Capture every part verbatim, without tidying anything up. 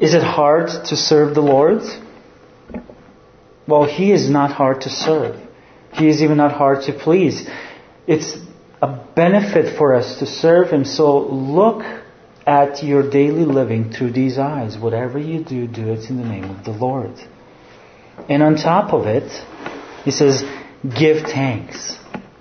Is it hard to serve the Lord? Well, He is not hard to serve. He is even not hard to please. It's a benefit for us to serve Him. So look at your daily living through these eyes. Whatever you do, do it in the name of the Lord. And on top of it, He says, give thanks.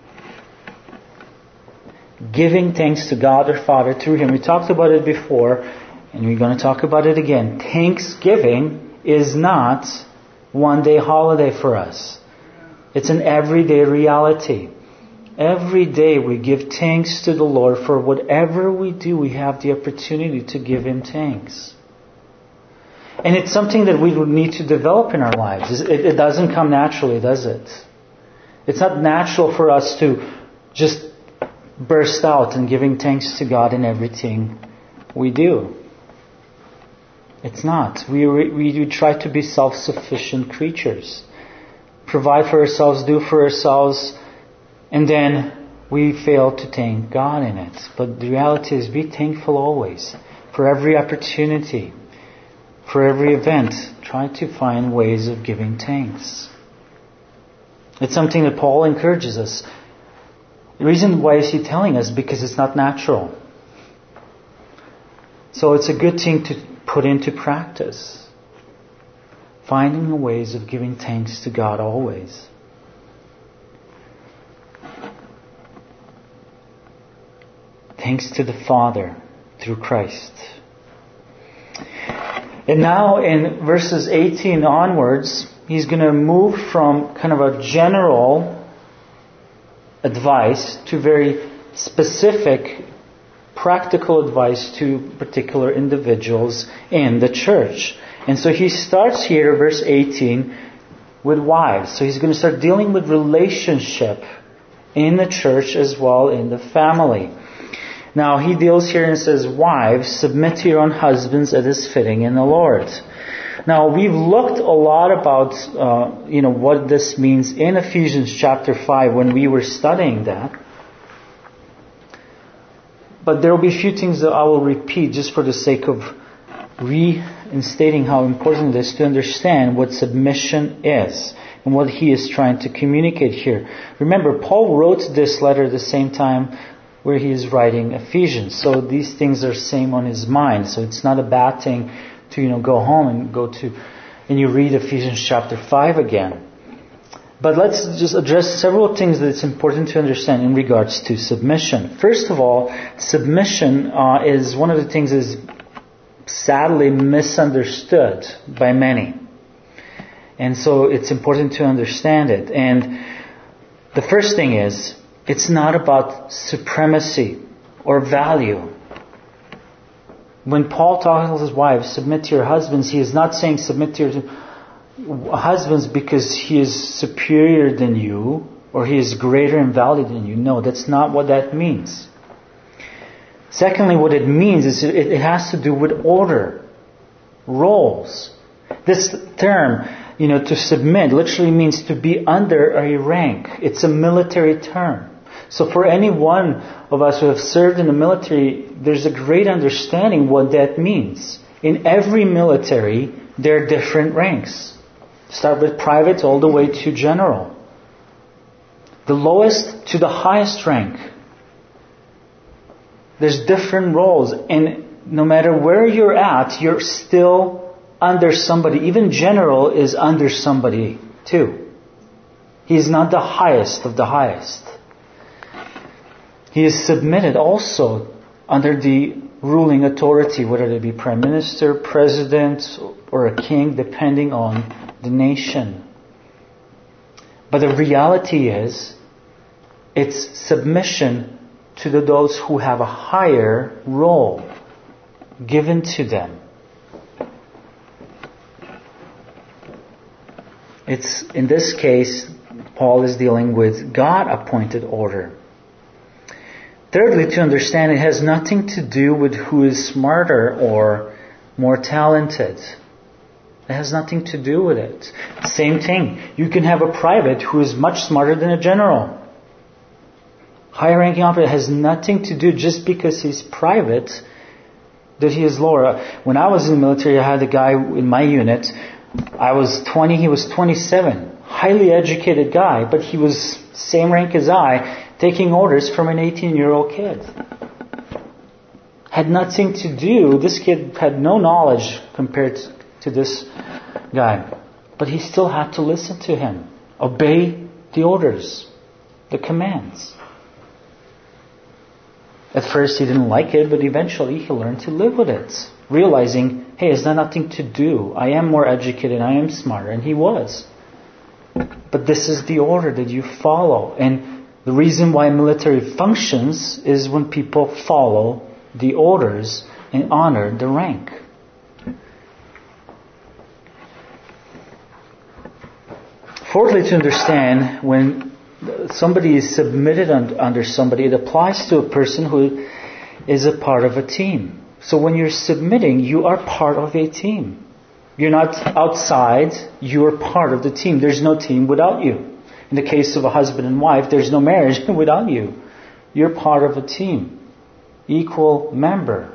Giving thanks to God our Father through Him. We talked about it before, and we're going to talk about it again. Thanksgiving is not one day holiday for us. It's an everyday reality. Every day we give thanks to the Lord for whatever we do. We have the opportunity to give Him thanks. And it's something that we would need to develop in our lives. It, it doesn't come naturally, does it? It's not natural for us to just burst out in giving thanks to God in everything we do. It's not. We, we, we try to be self-sufficient creatures. Provide for ourselves, do for ourselves, and then we fail to thank God in it. But the reality is, be thankful always. For every opportunity, for every event, try to find ways of giving thanks. It's something that Paul encourages us. The reason why is he telling us? Because it's not natural. So it's a good thing to put into practice. Finding ways of giving thanks to God always. Thanks to the Father through Christ. And now in verses eighteen onwards, he's going to move from kind of a general advice to very specific, practical advice to particular individuals in the church. And so he starts here, verse eighteen, with wives. So he's going to start dealing with relationship in the church as well in the family. Now he deals here and says, wives, submit to your own husbands as is fitting in the Lord. Now we've looked a lot about uh, you know what this means in Ephesians chapter five when we were studying that. But there will be a few things that I will repeat just for the sake of reinstating how important it is to understand what submission is and what he is trying to communicate here. Remember, Paul wrote this letter at the same time where he is writing Ephesians. So these things are same on his mind. So it's not a bad thing to, you know, go home and go to, and you read Ephesians chapter five again. But let's just address several things that it's important to understand in regards to submission. First of all, submission uh, is one of the things that is sadly misunderstood by many. And so it's important to understand it. And the first thing is, it's not about supremacy or value. When Paul tells his wives, submit to your husbands, he is not saying submit to your husbands because he is superior than you or he is greater in value than you. No, that's not what that means. Secondly, what it means is it, it has to do with order, roles. This term, you know, to submit literally means to be under a rank. It's a military term. So for any one of us who have served in the military, there's a great understanding what that means. In every military, there are different ranks. Start with private all the way to general. The lowest to the highest rank. There's different roles. And no matter where you're at, you're still under somebody. Even general is under somebody too. He's not the highest of the highest. He is submitted also under the ruling authority, whether it be prime minister, president, or a king, depending on the nation. But the reality is, it's submission to the, those who have a higher role given to them. It's, in this case, Paul is dealing with God-appointed order. Thirdly, to understand, it has nothing to do with who is smarter or more talented. It has nothing to do with it. Same thing. You can have a private who is much smarter than a general. Higher ranking officer has nothing to do, just because he's private that he is lower. When I was in the military, I had a guy in my unit. I was twenty, he was twenty-seven. Highly educated guy, but he was same rank as I, taking orders from an eighteen-year-old kid. Had nothing to do, this kid had no knowledge compared to this guy. But he still had to listen to him. Obey the orders, the commands. At first he didn't like it, but eventually he learned to live with it. Realizing, hey, it's not nothing to do. I am more educated, I am smarter. And he was. But this is the order that you follow. And the reason why military functions is when people follow the orders and honor the rank. Fourthly, to understand, when somebody is submitted under somebody, it applies to a person who is a part of a team. So when you're submitting, you are part of a team. You're not outside, you're part of the team. There's no team without you. In the case of a husband and wife, there's no marriage without you. You're part of a team. Equal member.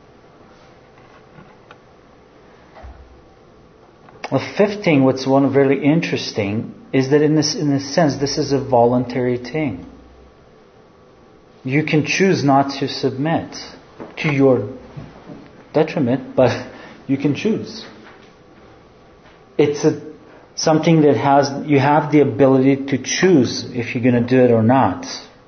The fifth thing, what's one really interesting, is that in this, in a sense, this is a voluntary thing. You can choose not to submit to your detriment, but you can choose. It's a, something that has you have the ability to choose if you're going to do it or not.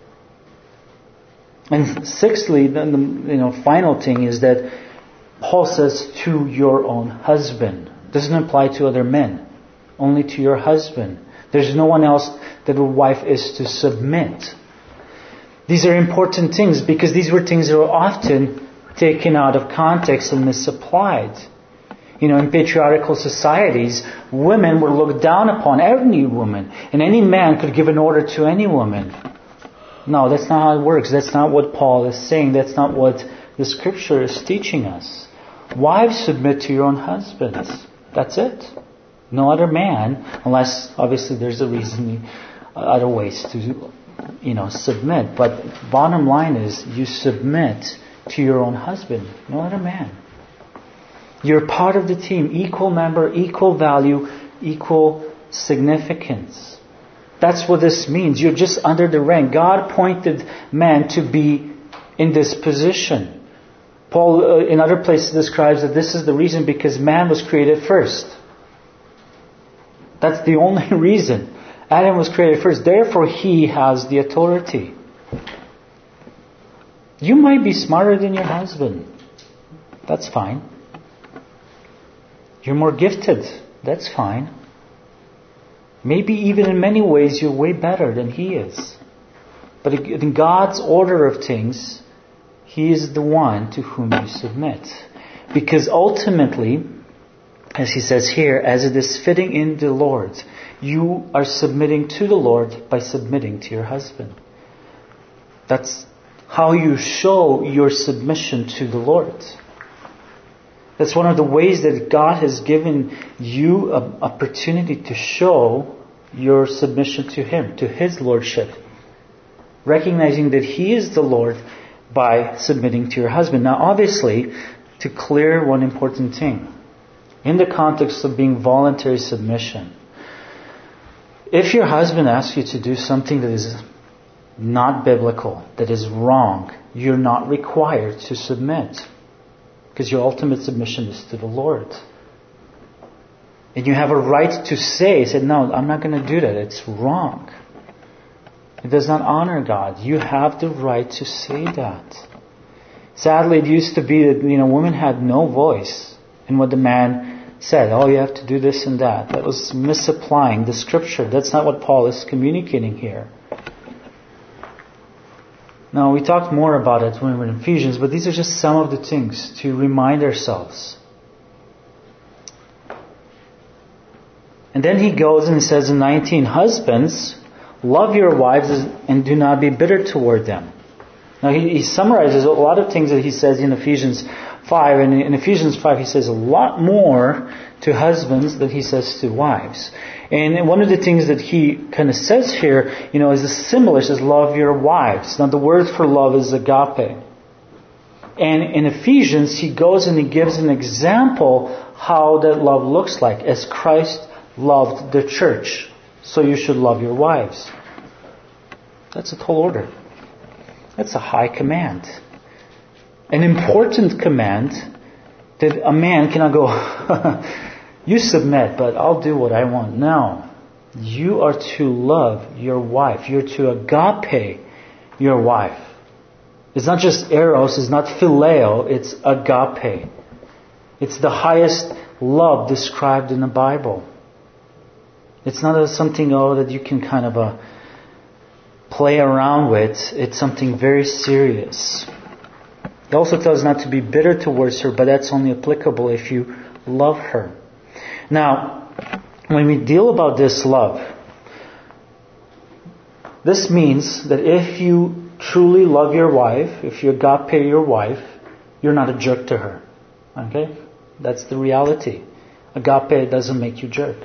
And sixthly, then the you know final thing is that Paul says to your own husband. Doesn't apply to other men, only to your husband. There's no one else that a wife is to submit. These are important things because these were things that were often taken out of context and misapplied. You know, in patriarchal societies, women were looked down upon, any woman, and any man could give an order to any woman. No, that's not how it works. That's not what Paul is saying. That's not what the Scripture is teaching us. Wives, submit to your own husbands. That's it. No other man, unless obviously there's a reason, other ways to, you know, submit. But bottom line is, you submit to your own husband, no other man. You're part of the team, equal member, equal value, equal significance. That's what this means. You're just under the rank. God appointed man to be in this position. Paul, uh, in other places, describes that this is the reason because man was created first. That's the only reason. Adam was created first. Therefore, he has the authority. You might be smarter than your husband. That's fine. You're more gifted. That's fine. Maybe even in many ways you're way better than he is. But in God's order of things, he is the one to whom you submit. Because ultimately, as he says here, as it is fitting in the Lord, you are submitting to the Lord by submitting to your husband. That's how you show your submission to the Lord. That's one of the ways that God has given you an opportunity to show your submission to Him, to His Lordship. Recognizing that He is the Lord by submitting to your husband. Now obviously, to clear one important thing. In the context of being voluntary submission, if your husband asks you to do something that is not biblical, that is wrong, you're not required to submit. Because your ultimate submission is to the Lord. And you have a right to say, say, no, I'm not going to do that. It's wrong. It does not honor God. You have the right to say that. Sadly, it used to be that, you know, women had no voice in what the man said. Oh, you have to do this and that. That was misapplying the Scripture. That's not what Paul is communicating here. Now, we talked more about it when we were in Ephesians, but these are just some of the things to remind ourselves. And then he goes and says in nineteen, husbands, love your wives and do not be bitter toward them. Now, he, he summarizes a lot of things that he says in Ephesians five. And in Ephesians five, he says a lot more to husbands than he says to wives. And one of the things that he kind of says here, you know, is similar. He says, love your wives. Now, the word for love is agape. And in Ephesians, he goes and he gives an example how that love looks like. As Christ loved the church, so you should love your wives. That's a tall order. That's a high command. An important command that a man cannot go, you submit, but I'll do what I want. No. You are to love your wife. You're to agape your wife. It's not just eros, it's not phileo, it's agape. It's the highest love described in the Bible. It's not a, something oh, that you can kind of uh, play around with. It's something very serious. It also tells us not to be bitter towards her, but that's only applicable if you love her. Now, when we deal about this love, this means that if you truly love your wife, if you agape your wife, you're not a jerk to her. Okay? That's the reality. Agape doesn't make you jerk.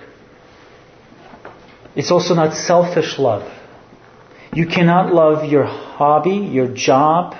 It's also not selfish love. You cannot love your hobby, your job,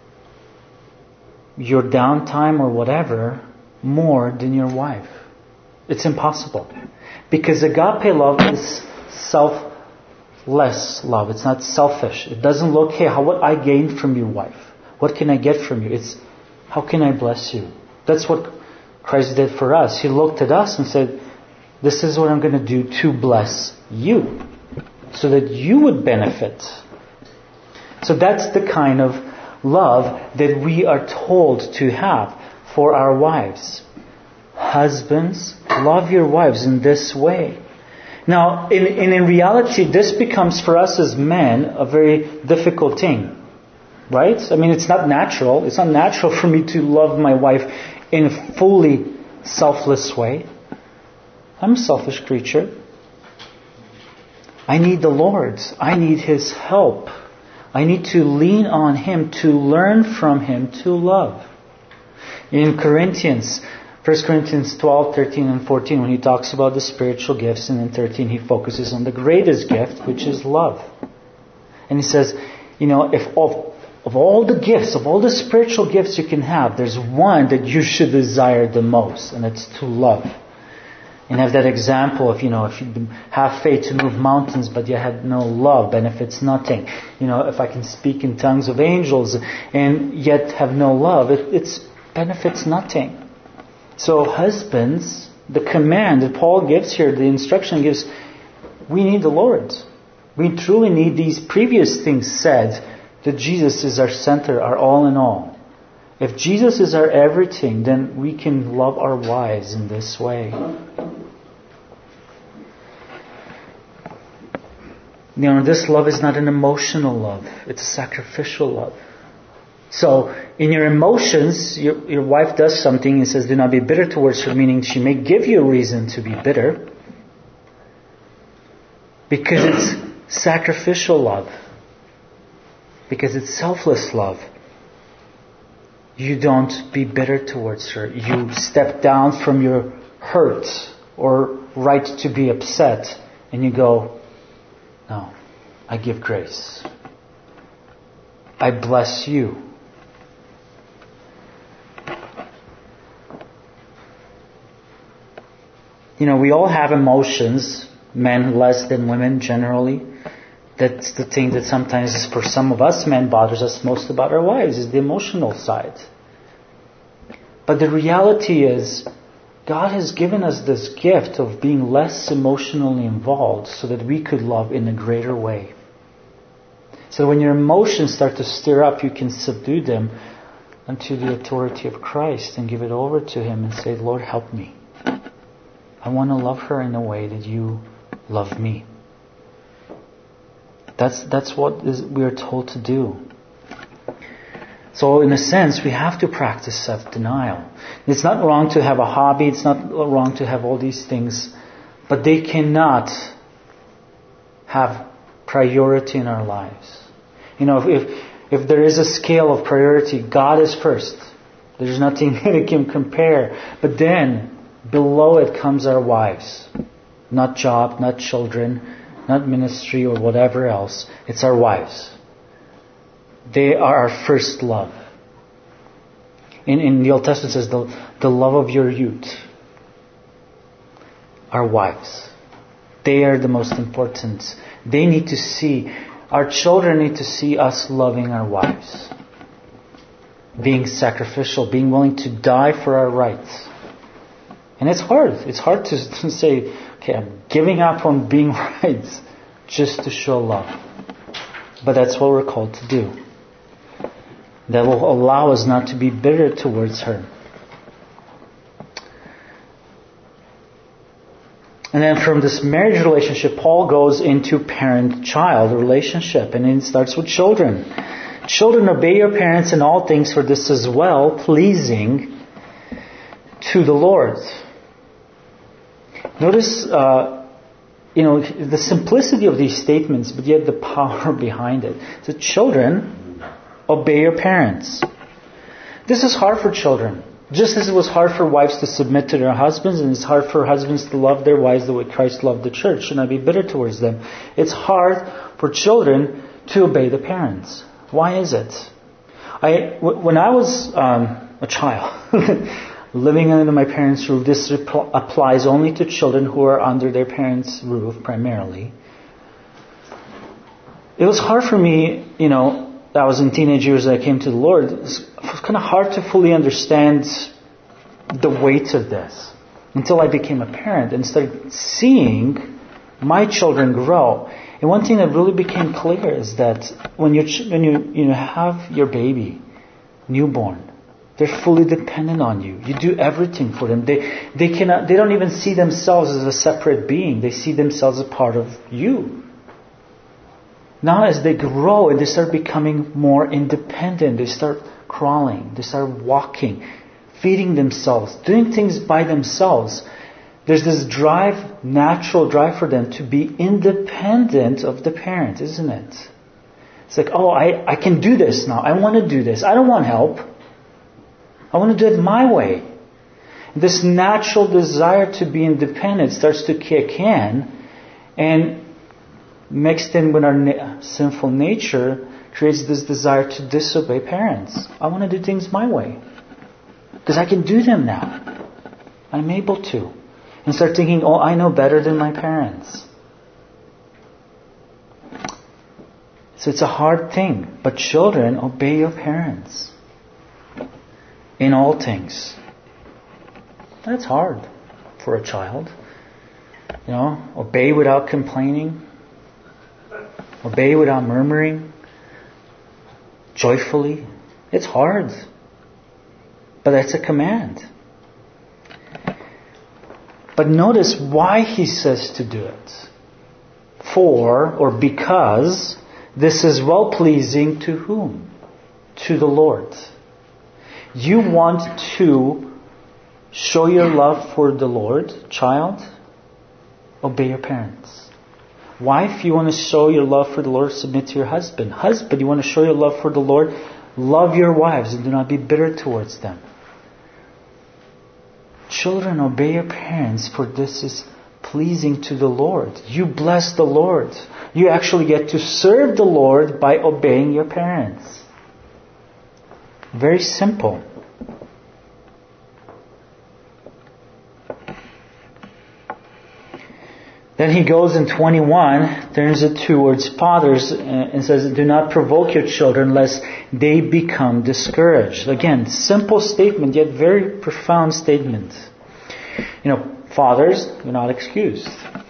your downtime or whatever more than your wife. It's impossible. Because agape love is selfless love. It's not selfish. It doesn't look, hey, how, what I gain from your wife. What can I get from you? It's, how can I bless you? That's what Christ did for us. He looked at us and said, this is what I'm going to do to bless you. So that you would benefit. So that's the kind of love that we are told to have for our wives. Husbands, love your wives in this way. Now, in, in, in reality, this becomes for us as men a very difficult thing. Right? I mean, it's not natural. It's not natural for me to love my wife in a fully selfless way. I'm a selfish creature. I need the Lord's. I need His help. I need to lean on Him, to learn from Him, to love. In Corinthians, First Corinthians twelve, thirteen and fourteen, when he talks about the spiritual gifts, and in thirteen he focuses on the greatest gift, which is love. And he says, you know, if of, of all the gifts, of all the spiritual gifts you can have, there's one that you should desire the most, and it's to love. And have that example of, you know, if you have faith to move mountains, but you had no love, benefits nothing. You know, if I can speak in tongues of angels and yet have no love, it it's benefits nothing. So husbands, the command that Paul gives here, the instruction gives, we need the Lord. We truly need these previous things said, that Jesus is our center, our all in all. If Jesus is our everything, then we can love our wives in this way. You know, this love is not an emotional love. It's a sacrificial love. So, in your emotions, your, your wife does something and says, do not be bitter towards her, meaning she may give you a reason to be bitter. Because it's sacrificial love. Because it's selfless love. You don't be bitter towards her. You step down from your hurt or right to be upset and you go, no, I give grace. I bless you. You know, we all have emotions, men less than women generally. That's the thing that sometimes for some of us men bothers us most about our wives, is the emotional side. But the reality is, God has given us this gift of being less emotionally involved so that we could love in a greater way. So when your emotions start to stir up, you can subdue them unto the authority of Christ and give it over to Him and say, Lord, help me. I want to love her in a way that you love me. That's that's what is, we are told to do. So in a sense, we have to practice self-denial. It's not wrong to have a hobby. It's not wrong to have all these things. But they cannot have priority in our lives. You know, if if there is a scale of priority, God is first. There's nothing that can compare. But then, below it comes our wives. Not job, not children, not ministry or whatever else. It's our wives. They are our first love. In, in the Old Testament it says the, the love of your youth. Our wives. They are the most important. They need to see, our children need to see us loving our wives. Being sacrificial, being willing to die for our rights. And it's hard. It's hard to, to say, okay, I'm giving up on being right just to show love. But that's what we're called to do. That will allow us not to be bitter towards her. And then from this marriage relationship, Paul goes into parent-child relationship. And it starts with children. Children, obey your parents in all things, for this is well pleasing to the Lord. Notice, uh, you know, the simplicity of these statements, but yet the power behind it. So children, obey your parents. This is hard for children. Just as it was hard for wives to submit to their husbands, and it's hard for husbands to love their wives the way Christ loved the church and not be bitter towards them. It's hard for children to obey the parents. Why is it? I, when I was um, a child, living under my parents' roof, this rep- applies only to children who are under their parents' roof primarily. It was hard for me, you know, I was in teenage years that I came to the Lord. It was, it was kind of hard to fully understand the weight of this until I became a parent and started seeing my children grow. And one thing that really became clear is that when you when you you know have your baby, newborn, they're fully dependent on you. You do everything for them. They they cannot they don't even see themselves as a separate being. They see themselves as part of you. Now as they grow and they start becoming more independent, they start crawling, they start walking, feeding themselves, doing things by themselves. There's this drive, natural drive for them to be independent of the parent, isn't it? It's like, oh, I, I can do this now. I want to do this. I don't want help. I want to do it my way. This natural desire to be independent starts to kick in, and mixed in with our na- sinful nature creates this desire to disobey parents. I want to do things my way. Because I can do them now. I'm able to. And start thinking, oh, I know better than my parents. So it's a hard thing. But children, obey your parents. In all things. That's hard for a child. You know, obey without complaining. Obey without murmuring. Joyfully. It's hard. But that's a command. But notice why he says to do it. For, or because, this is well-pleasing to whom? To the Lord. You want to show your love for the Lord, child? Obey your parents. Wife, you want to show your love for the Lord, submit to your husband. Husband, you want to show your love for the Lord, love your wives and do not be bitter towards them. Children, obey your parents, for this is pleasing to the Lord. You bless the Lord. You actually get to serve the Lord by obeying your parents. Very simple. Then he goes in twenty-one, turns it towards fathers and says, do not provoke your children lest they become discouraged. Again, simple statement, yet very profound statement. You know, fathers, you're not excused.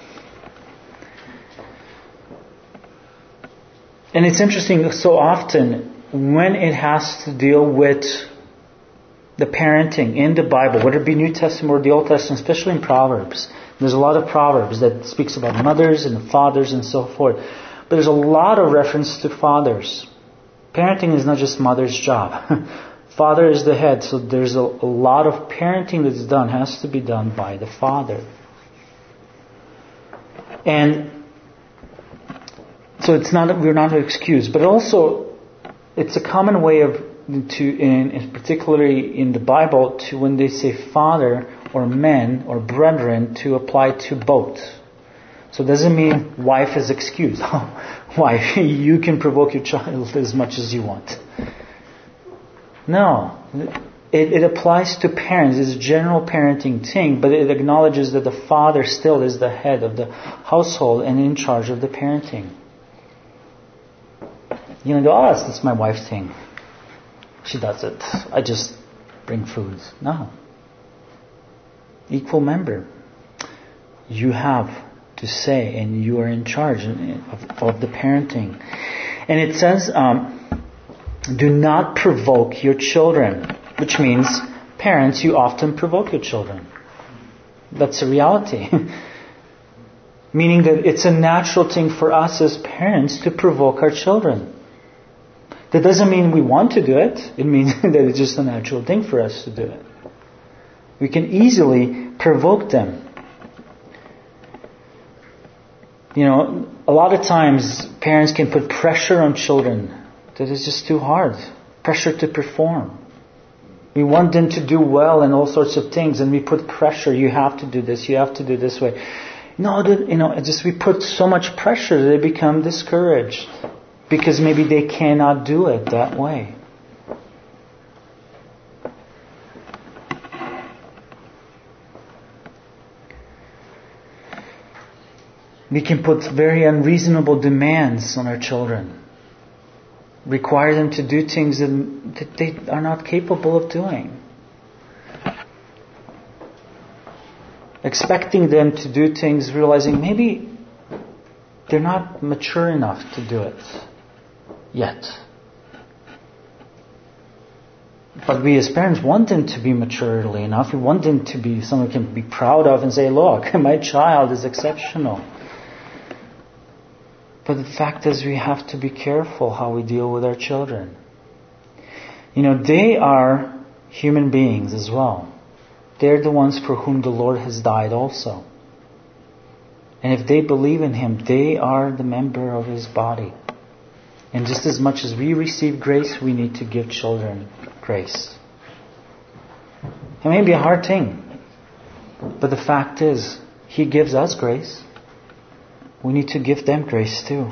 And it's interesting, so often when it has to deal with the parenting in the Bible, whether it be New Testament or the Old Testament, especially in Proverbs, there's a lot of Proverbs that speaks about mothers and fathers and so forth. But there's a lot of reference to fathers. Parenting is not just mother's job. Father is the head, so there's a, a lot of parenting that's done, has to be done by the father. And so it's not, we're not excused, but also it's a common way of, to, in, particularly in the Bible, to when they say father or men or brethren, to apply to both. So it doesn't mean wife is excused. Wife, you can provoke your child as much as you want. No. it, it applies to parents. It's a general parenting thing, but it acknowledges that the father still is the head of the household and in charge of the parenting. You know, oh, that's my wife's thing. She does it. I just bring food. No. Equal member. You have to say, and you are in charge of, of the parenting. And it says, um, do not provoke your children, which means, parents, you often provoke your children. That's a reality. Meaning that it's a natural thing for us as parents to provoke our children. That doesn't mean we want to do it. It means that it's just a natural thing for us to do it. We can easily provoke them. You know, a lot of times parents can put pressure on children that is just too hard. Pressure to perform. We want them to do well and all sorts of things, and we put pressure. You have to do this. You have to do this way. No, you know, just we put so much pressure that they become discouraged because maybe they cannot do it that way. We can put very unreasonable demands on our children. Require them to do things that they are not capable of doing. Expecting them to do things, realizing maybe they're not mature enough to do it yet. But we as parents want them to be maturely enough. We want them to be someone we can be proud of and say, look, my child is exceptional. But the fact is we have to be careful how we deal with our children. You know, they are human beings as well. They're the ones for whom the Lord has died also. And if they believe in Him, they are the member of His body. And just as much as we receive grace, we need to give children grace. It may be a hard thing. But the fact is, He gives us grace. We need to give them grace too.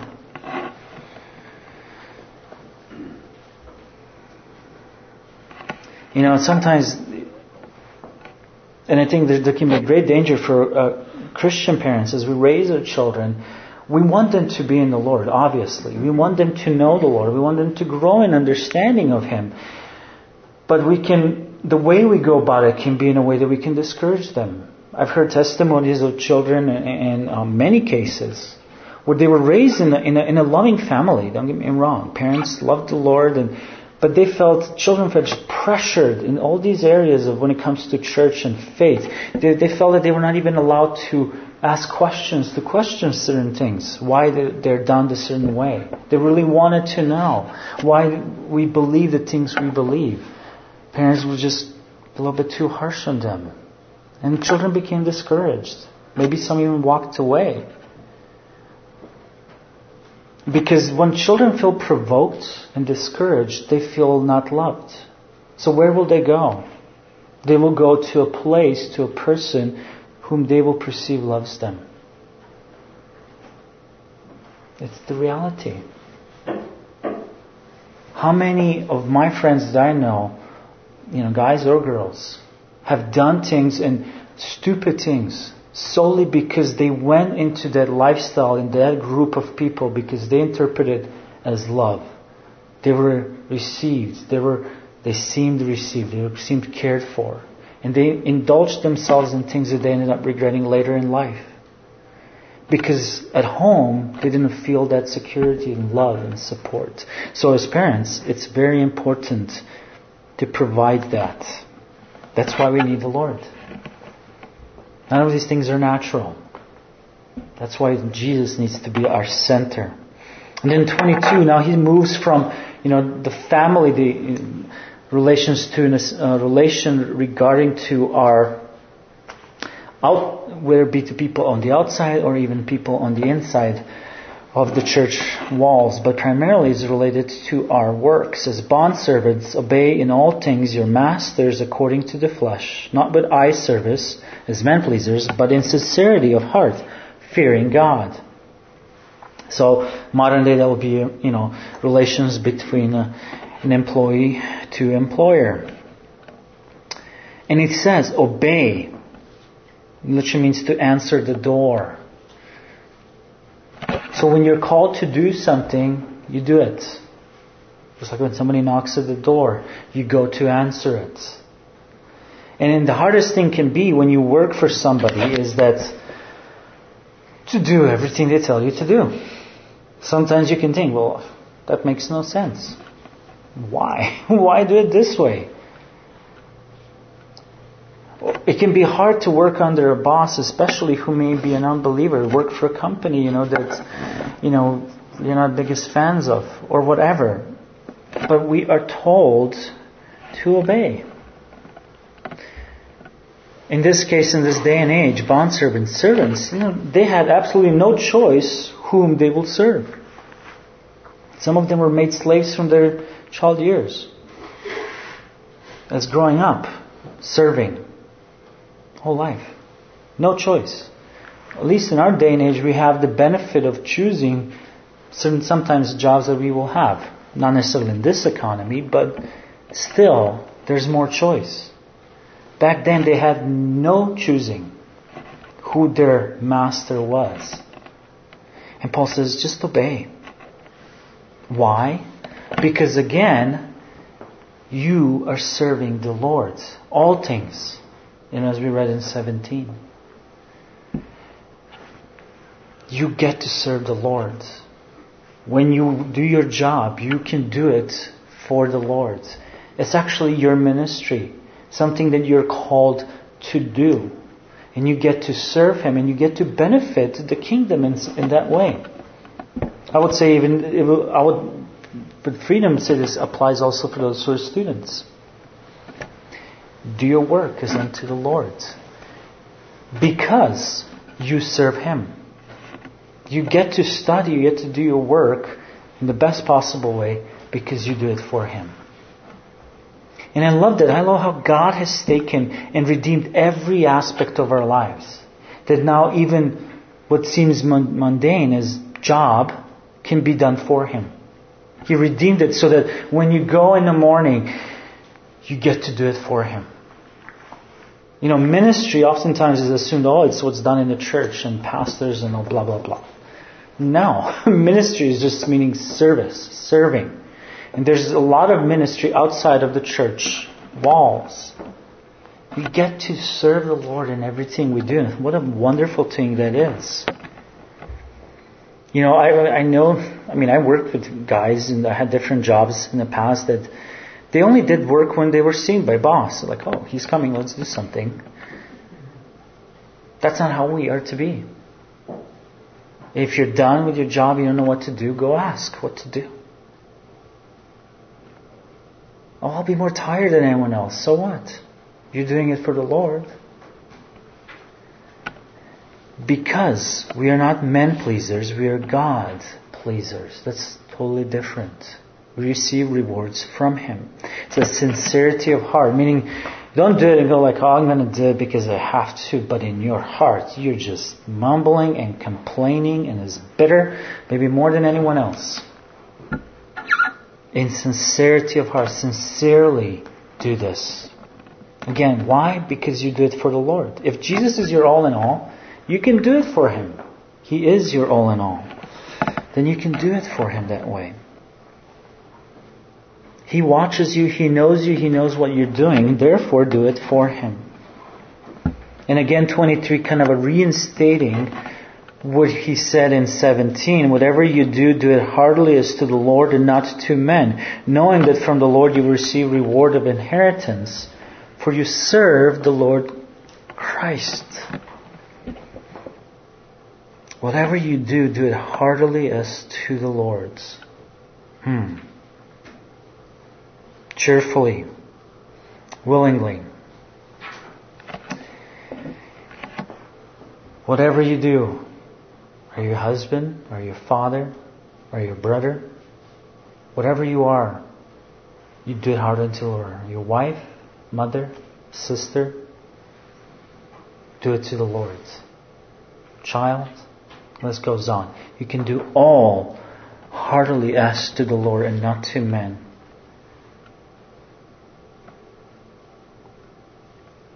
You know, sometimes, and I think there can be a great danger for uh, Christian parents as we raise our children. We want them to be in the Lord, obviously. We want them to know the Lord. We want them to grow in understanding of Him. But we can, the way we go about it can be in a way that we can discourage them. I've heard testimonies of children in, in um, many cases where they were raised in a, in, a, in a loving family. Don't get me wrong. Parents loved the Lord, and but they felt, children felt pressured in all these areas of when it comes to church and faith. They, they felt that they were not even allowed to ask questions, to question certain things, why they're done a certain way. They really wanted to know why we believe the things we believe. Parents were just a little bit too harsh on them. And children became discouraged. Maybe some even walked away. Because when children feel provoked and discouraged, they feel not loved. So where will they go? They will go to a place, to a person whom they will perceive loves them. It's the reality. How many of my friends that I know, you know, guys or girls, have done things and stupid things solely because they went into that lifestyle in that group of people because they interpreted as love. They were received. They were. They seemed received. They seemed cared for, and they indulged themselves in things that they ended up regretting later in life. Because at home they didn't feel that security and love and support. So as parents, it's very important to provide that. That's why we need the Lord. None of these things are natural. That's why Jesus needs to be our center. And then twenty-two, now he moves from, you know, the family, the relations to a uh, relation regarding to our out, whether it be to people on the outside or even people on the inside of the church walls, but primarily is related to our works. As bondservants, obey in all things your masters according to the flesh, not with eye service as men pleasers, but in sincerity of heart, fearing God. So modern day that will be, you know, relations between uh, an employee to employer. And it says, obey. It literally means to answer the door. So when you're called to do something, you do it. Just like when somebody knocks at the door, you go to answer it. And then the hardest thing can be when you work for somebody is that to do everything they tell you to do. Sometimes you can think, well, that makes no sense. Why? Why do it this way? It can be hard to work under a boss, especially who may be an unbeliever, work for a company, you know, that, you know, you're not biggest fans of, or whatever. But we are told to obey. In this case, in this day and age, bondservants, servants, you know, they had absolutely no choice whom they will serve. Some of them were made slaves from their child years. As growing up, serving. Whole life. No choice. At least in our day and age, we have the benefit of choosing certain sometimes jobs that we will have. Not necessarily in this economy, but still, there's more choice. Back then, they had no choosing who their master was. And Paul says, just obey. Why? Because again, you are serving the Lord. All things. You know, as we read in seventeen. You get to serve the Lord. When you do your job, you can do it for the Lord. It's actually your ministry. Something that you're called to do. And you get to serve Him and you get to benefit the kingdom in, in that way. I would say even, it will, I would, with freedom say this applies also for those who are students. Do your work as unto the Lord. Because you serve Him. You get to study, you get to do your work in the best possible way because you do it for Him. And I love that. I love how God has taken and redeemed every aspect of our lives. That now even what seems mundane as job can be done for Him. He redeemed it so that when you go in the morning, you get to do it for Him. You know, ministry oftentimes is assumed, oh, it's what's done in the church and pastors and all blah, blah, blah. No. Ministry is just meaning service, serving. And there's a lot of ministry outside of the church walls. We get to serve the Lord in everything we do. And what a wonderful thing that is. You know, I I know, I mean, I worked with guys and I had different jobs in the past that they only did work when they were seen by boss. Like, oh, he's coming, let's do something. That's not how we are to be. If you're done with your job, you don't know what to do, go ask what to do. Oh, I'll be more tired than anyone else. So what? You're doing it for the Lord. Because we are not men pleasers, we are God pleasers. That's totally different. We receive rewards from Him. It's a sincerity of heart, meaning don't do it and go like, oh, I'm going to do it because I have to. But in your heart, you're just mumbling and complaining and is bitter, maybe more than anyone else. In sincerity of heart, sincerely do this. Again, why? Because you do it for the Lord. If Jesus is your all in all, you can do it for Him. He is your all in all. Then you can do it for Him that way. He watches you, He knows you, He knows what you're doing, therefore do it for Him. And again, twenty-three, kind of a reinstating what he said in seventeen, whatever you do, do it heartily as to the Lord and not to men, knowing that from the Lord you will receive reward of inheritance, for you serve the Lord Christ. Whatever you do, do it heartily as to the Lord. Hmm. Cheerfully, willingly. Whatever you do, are you a husband, are you a father, are you a brother, whatever you are, you do it heartily to the Lord. Your wife, mother, sister, do it to the Lord. Child, this goes on. You can do all heartily as to the Lord and not to men.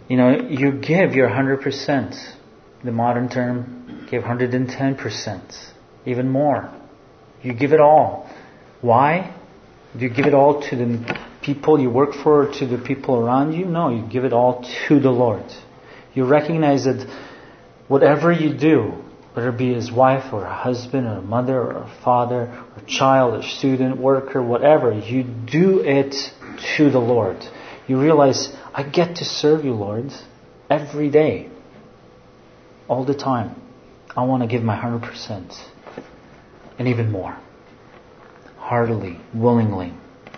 You know, you give your one hundred percent. The modern term, give one hundred ten percent. Even more. You give it all. Why? Do you give it all to the people you work for, or to the people around you? No, you give it all to the Lord. You recognize that whatever you do, whether it be his wife or a husband or a mother or a father or a child or student, worker, whatever, you do it to the Lord. You realize, I get to serve you, Lord, every day, all the time. I want to give my one hundred percent and even more. Heartily, willingly.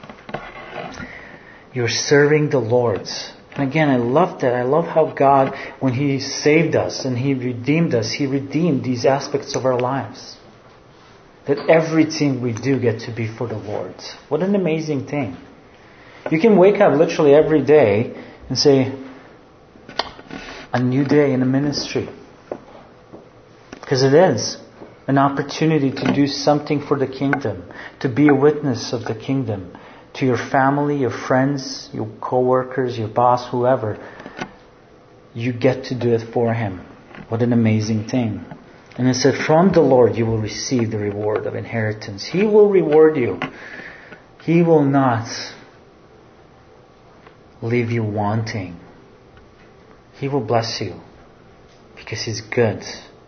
You're serving the Lord. And again, I love that. I love how God, when He saved us and He redeemed us, He redeemed these aspects of our lives. That everything we do get to be for the Lord. What an amazing thing. You can wake up literally every day and say, a new day in the ministry. Because it is an opportunity to do something for the kingdom, to be a witness of the kingdom to your family, your friends, your co-workers, your boss, whoever. You get to do it for Him. What an amazing thing. And it said, from the Lord you will receive the reward of inheritance. He will reward you. He will not leave you wanting. He will bless you because He's good.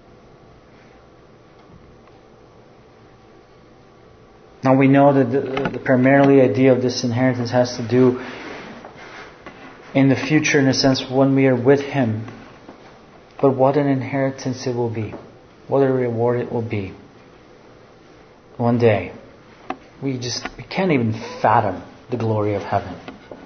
Now we know that the, the primarily idea of this inheritance has to do in the future, in a sense, when we are with Him. But what an inheritance it will be. What a reward it will be. One day. We just we can't even fathom the glory of heaven.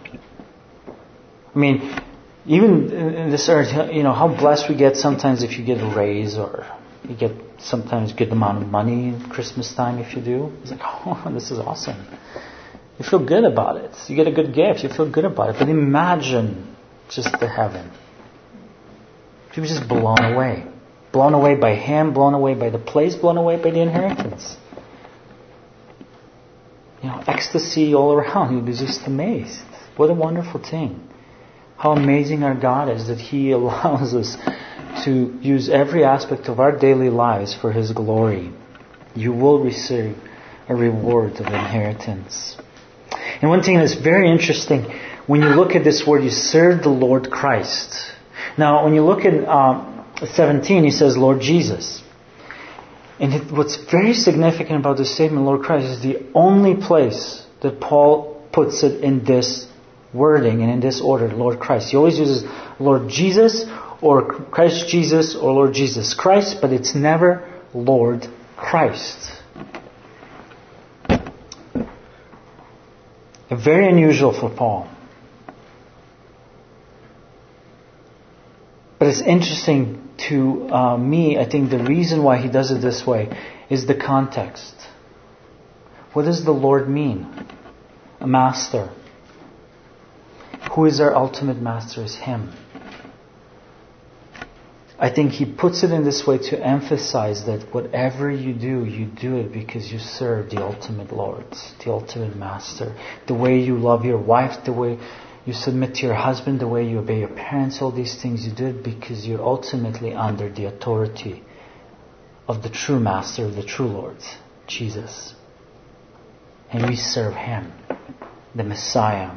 I mean, even in this earth, you know, how blessed we get sometimes if you get a raise, or you get sometimes a good amount of money at Christmas time if you do. It's like, oh, this is awesome. You feel good about it. You get a good gift, you feel good about it. But imagine just the heaven. You were just blown away. Blown away by Him, blown away by the place, blown away by the inheritance. You know, ecstasy all around. You'll be just amazed. What a wonderful thing. How amazing our God is that He allows us to use every aspect of our daily lives for His glory. You will receive a reward of inheritance. And one thing that's very interesting, when you look at this word, you serve the Lord Christ. Now, when you look at um, seventeen, he says, Lord Jesus. And it, what's very significant about this statement, Lord Christ, is the only place that Paul puts it in this wording and in this order, Lord Christ. He always uses Lord Jesus or Christ Jesus or Lord Jesus Christ, but it's never Lord Christ. Very unusual for Paul. But it's interesting to uh, me, I think the reason why he does it this way is the context. What does the Lord mean? A master. Who is our ultimate master? Is Him. I think he puts it in this way to emphasize that whatever you do, you do it because you serve the ultimate Lord, the ultimate master. The way you love your wife, the way you submit to your husband, the way you obey your parents, all these things you do it because you're ultimately under the authority of the true master, of the true Lord, Jesus. And we serve Him, the Messiah.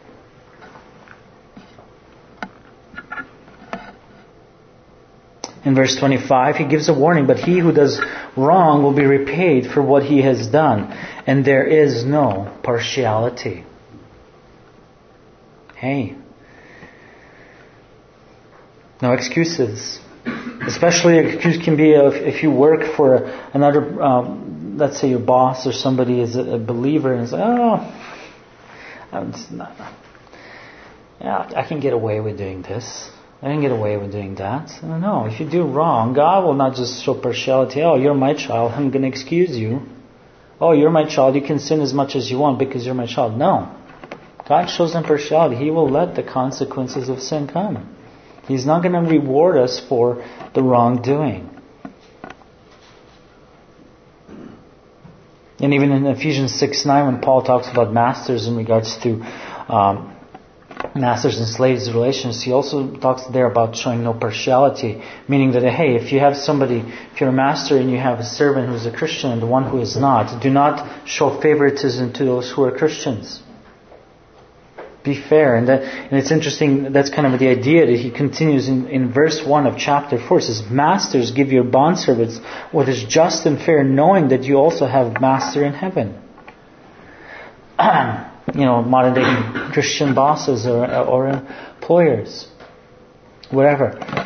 In verse twenty-five, he gives a warning, but he who does wrong will be repaid for what he has done, and there is no partiality. Hey, no excuses. Especially an excuse can be if, if you work for another, um, let's say your boss or somebody is a believer and is like, oh, I'm just not, yeah, I can get away with doing this. I can get away with doing that. No, if you do wrong, God will not just show partiality. Oh, you're my child, I'm going to excuse you. Oh, you're my child, you can sin as much as you want because you're my child. No. God shows them partiality. He will let the consequences of sin come. He's not going to reward us for the wrongdoing. And even in Ephesians six nine, when Paul talks about masters in regards to um, masters and slaves relations, he also talks there about showing no partiality, meaning that, hey, if you have somebody, if you're a master and you have a servant who's a Christian and the one who is not, do not show favoritism to those who are Christians. Be fair. And that, and it's interesting, that's kind of the idea that he continues in, in verse one of chapter four. It says, Masters, give your bondservants what is just and fair, knowing that you also have a master in heaven. You know, modern day Christian bosses or, or employers, whatever.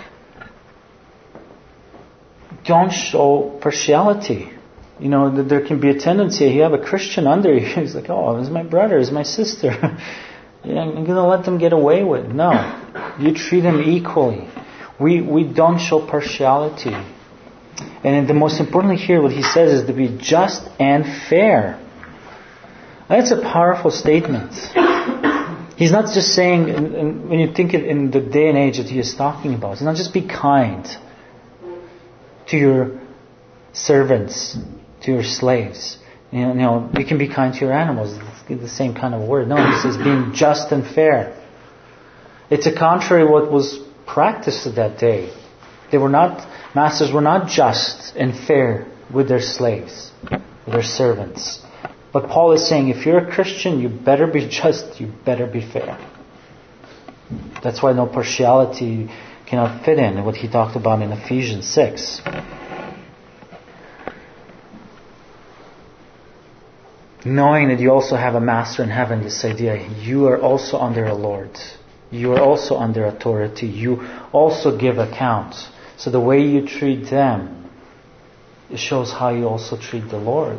Don't show partiality. You know, that there can be a tendency, you have a Christian under you, he's like, oh, this is my brother, this is my sister. I'm going to let them get away with it. No. You treat them equally. We we don't show partiality. And the most importantly here, what he says is to be just and fair. That's a powerful statement. He's not just saying, and, and when you think it in the day and age that he is talking about, it's not just be kind to your servants, to your slaves. You know, you know, you can be kind to your animals. It's the same kind of word. No, he says being just and fair. It's a contrary to what was practiced at that day. They were not, masters were not just and fair with their slaves, with their servants. But Paul is saying, if you're a Christian, you better be just, you better be fair. That's why no partiality cannot fit in what he talked about in Ephesians six. Knowing that you also have a master in heaven, this idea, you are also under a Lord. You are also under authority. You also give account. So the way you treat them, it shows how you also treat the Lord.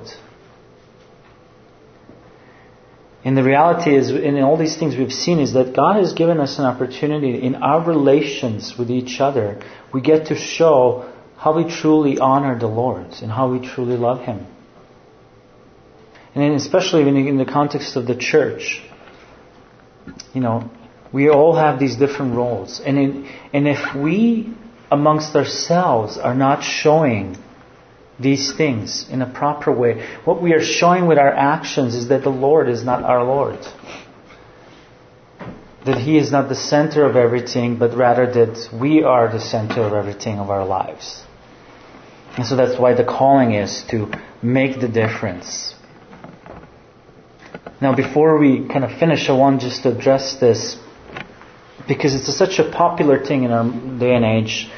And the reality is, in all these things we've seen, is that God has given us an opportunity in our relations with each other. We get to show how we truly honor the Lord and how we truly love Him. And then especially in the context of the church, you know, we all have these different roles. And in, and if we, amongst ourselves, are not showing these things in a proper way, what we are showing with our actions is that the Lord is not our Lord. That He is not the center of everything, but rather that we are the center of everything of our lives. And so that's why the calling is to make the difference. Now, before we kind of finish, I want just to address this, because it's a, such a popular thing in our day and age.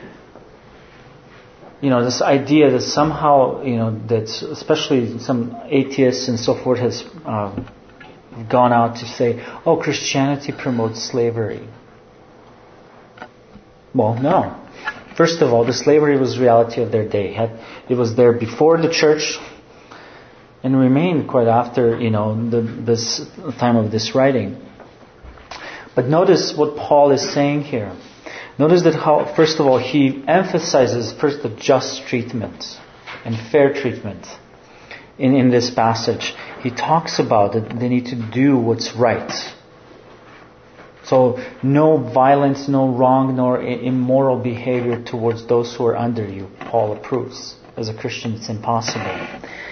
You know, this idea that somehow, you know, that especially some atheists and so forth has uh, gone out to say, oh, Christianity promotes slavery. Well, no. First of all, the slavery was reality of their day. It was there before the church and remained quite after, you know, the, this time of this writing. But notice what Paul is saying here. Notice that how, first of all, he emphasizes first the just treatment and fair treatment in, in this passage. He talks about that they need to do what's right. So no violence, no wrong, nor immoral behavior towards those who are under you, Paul approves. As a Christian, it's impossible.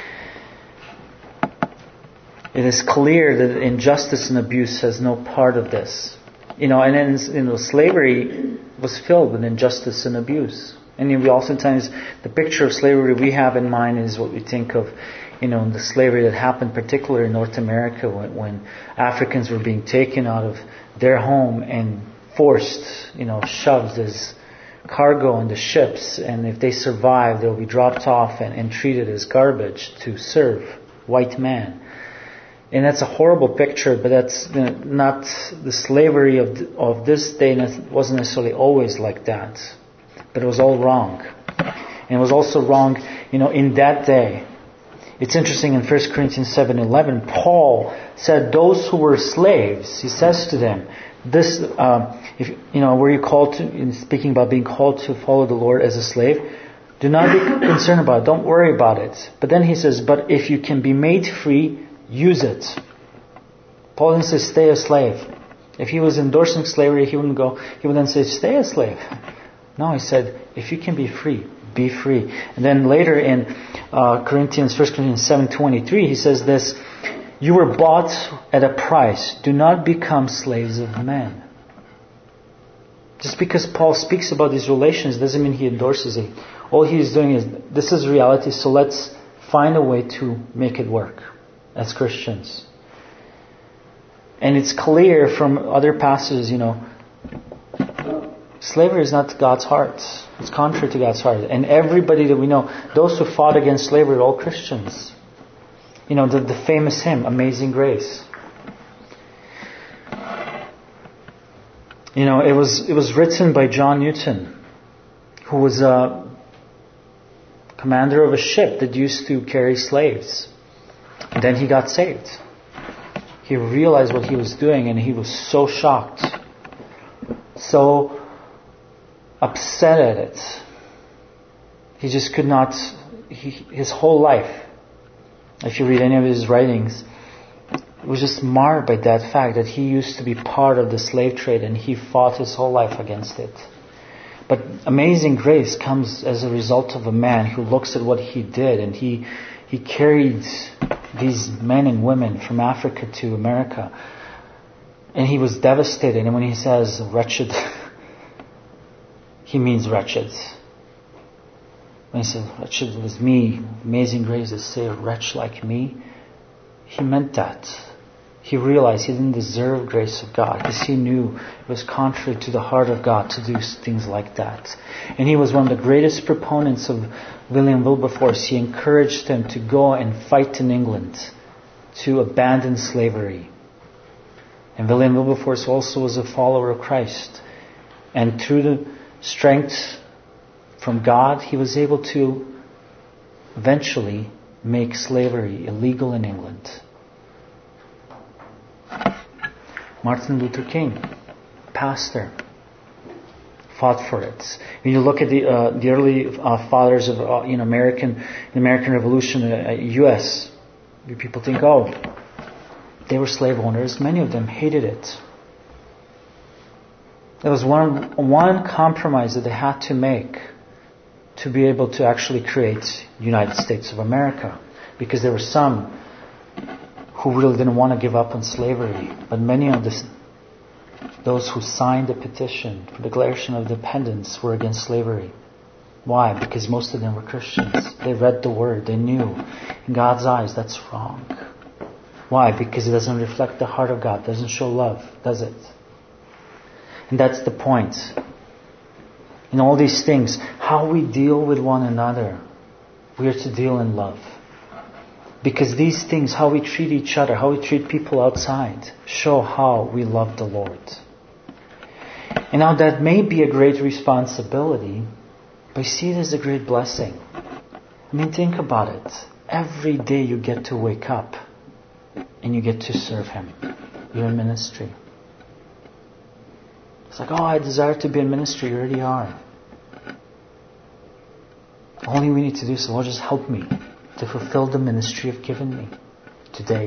It is clear that injustice and abuse has no part of this. You know, and then, you know, slavery was filled with injustice and abuse. And we oftentimes, the picture of slavery we have in mind is what we think of, you know, the slavery that happened particularly in North America when, when Africans were being taken out of their home and forced, you know, shoved as cargo on the ships. And if they survived, they'll be dropped off and, and treated as garbage to serve white men. And that's a horrible picture, but that's you know, not the slavery of of this day. Wasn't necessarily always like that, but it was all wrong, and it was also wrong, you know, in that day. It's interesting in First Corinthians seven eleven, Paul said, "Those who were slaves," he says to them, "This, uh, if you know, were you called to?" In speaking about being called to follow the Lord as a slave, do not be concerned about it. Don't worry about it. But then he says, "But if you can be made free, use it." Paul didn't say stay a slave. If he was endorsing slavery, he wouldn't go, he would then say stay a slave. No, he said, if you can be free, be free. And then later in uh, Corinthians, First Corinthians seven twenty-three, he says this, You were bought at a price. Do not become slaves of men. Just because Paul speaks about these relations doesn't mean he endorses it. All he is doing is, this is reality, so let's find a way to make it work as Christians. And it's clear from other passages, you know, slavery is not God's heart. It's contrary to God's heart. And everybody that we know, those who fought against slavery are all Christians. You know, the, the famous hymn, Amazing Grace. You know, it was it was written by John Newton, who was a commander of a ship that used to carry slaves. And then he got saved. He realized what he was doing and he was so shocked, so upset at it. He just could not, he, his whole life, if you read any of his writings, it was just marred by that fact that he used to be part of the slave trade and he fought his whole life against it. But Amazing Grace comes as a result of a man who looks at what he did, and he he carried these men and women from Africa to America. And he was devastated. And when he says wretched, he means wretched. When he said wretched was me, Amazing Grace is say a wretch like me, he meant that. He realized he didn't deserve grace of God because he knew it was contrary to the heart of God to do things like that. And he was one of the greatest proponents of William Wilberforce. He encouraged him to go and fight in England to abandon slavery. And William Wilberforce also was a follower of Christ. And through the strength from God, he was able to eventually make slavery illegal in England. Martin Luther King, pastor, fought for it. When you look at the uh, the early uh, fathers of uh, you know American the American Revolution, uh, U S, people think, oh, they were slave owners. Many of them hated it. There was one one compromise that they had to make to be able to actually create the United States of America, because there were some who really didn't want to give up on slavery. But many of the, those who signed the petition for declaration of independence were against slavery. Why? Because most of them were Christians. They read the Word. They knew in God's eyes that's wrong. Why? Because it doesn't reflect the heart of God. It doesn't show love, does it? And that's the point. In all these things, how we deal with one another, we are to deal in love. Because these things, how we treat each other, how we treat people outside, show how we love the Lord. And now that may be a great responsibility, but see it as a great blessing. I mean, think about it. Every day you get to wake up and you get to serve Him. You're in ministry. It's like, oh, I desire to be in ministry. You already are. All we need to do is, Lord, just help me to fulfill the ministry you've given me today.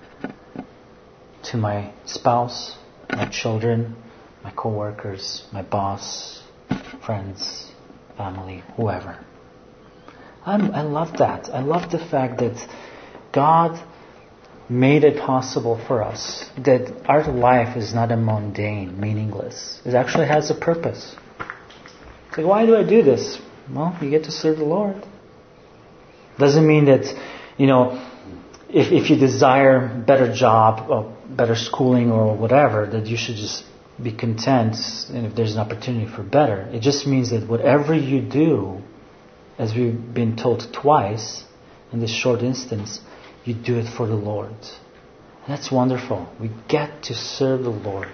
To my spouse, my children, my co-workers, my boss, friends, family, whoever. I'm, I love that. I love the fact that God made it possible for us that our life is not a mundane, meaningless. It actually has a purpose. It's like, why do I do this? Well, you get to serve the Lord. Doesn't mean that, you know, if if you desire better job or better schooling or whatever, that you should just be content, and if there's an opportunity for better. It just means that whatever you do, as we've been told twice in this short instance, you do it for the Lord. And that's wonderful. We get to serve the Lord.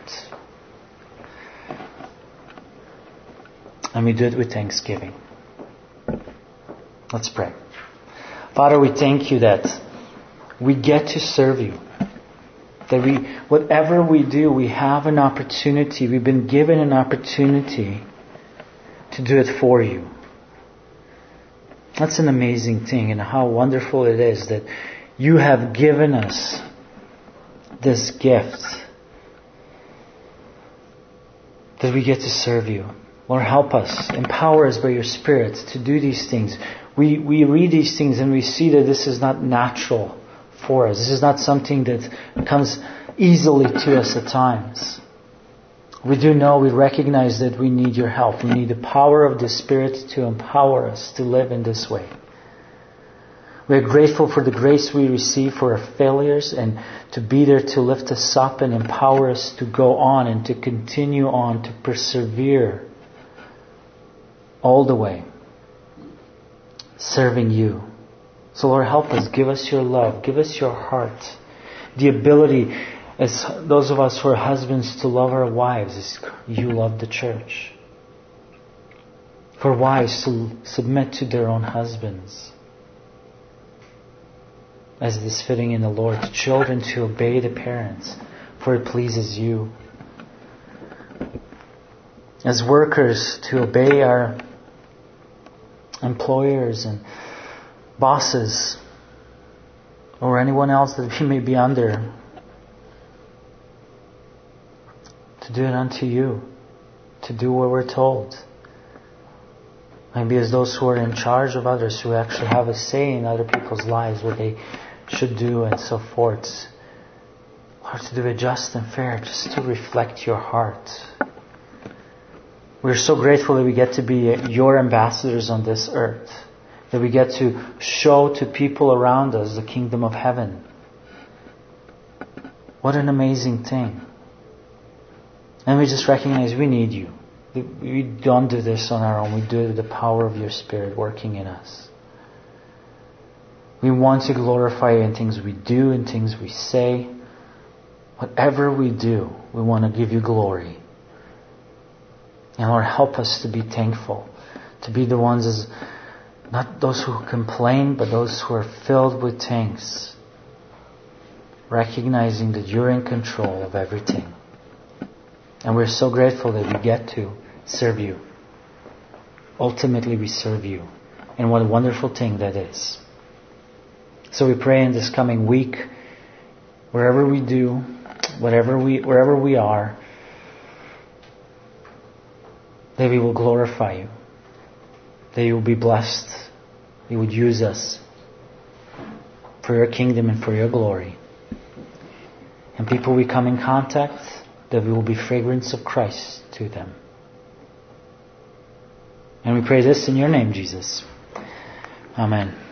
And we do it with thanksgiving. Let's pray. Father, we thank you that we get to serve you. That we, whatever we do, we have an opportunity. We've been given an opportunity to do it for you. That's an amazing thing, and how wonderful it is that you have given us this gift. That we get to serve you. Lord, help us. Empower us by your Spirit to do these things. We we read these things and we see that this is not natural for us. This is not something that comes easily to us at times. We do know, we recognize that we need your help. We need the power of the Spirit to empower us to live in this way. We are grateful for the grace we receive for our failures and to be there to lift us up and empower us to go on and to continue on, to persevere all the way, serving you. So Lord, help us. Give us your love. Give us your heart. The ability, as those of us who are husbands, to love our wives as you love the church. For wives to submit to their own husbands, as it is fitting in the Lord. To children to obey the parents, for it pleases you. As workers to obey our employers and bosses, or anyone else that we may be under, to do it unto you, to do what we're told. Maybe as those who are in charge of others, who actually have a say in other people's lives, what they should do and so forth. Lord, to do it just and fair, just to reflect your heart. We're so grateful that we get to be your ambassadors on this earth. That we get to show to people around us the kingdom of heaven. What an amazing thing. And we just recognize we need you. We don't do this on our own. We do it with the power of your Spirit working in us. We want to glorify you in things we do, in things we say. Whatever we do, we want to give you glory. And Lord, help us to be thankful. To be the ones as not those who complain, but those who are filled with thanks. Recognizing that you're in control of everything. And we're so grateful that we get to serve you. Ultimately, we serve you. And what a wonderful thing that is. So we pray in this coming week, wherever we do, whatever we, wherever we are, that we will glorify you. That you will be blessed. You would use us for your kingdom and for your glory. And people we come in contact, that we will be fragrance of Christ to them. And we pray this in your name, Jesus. Amen.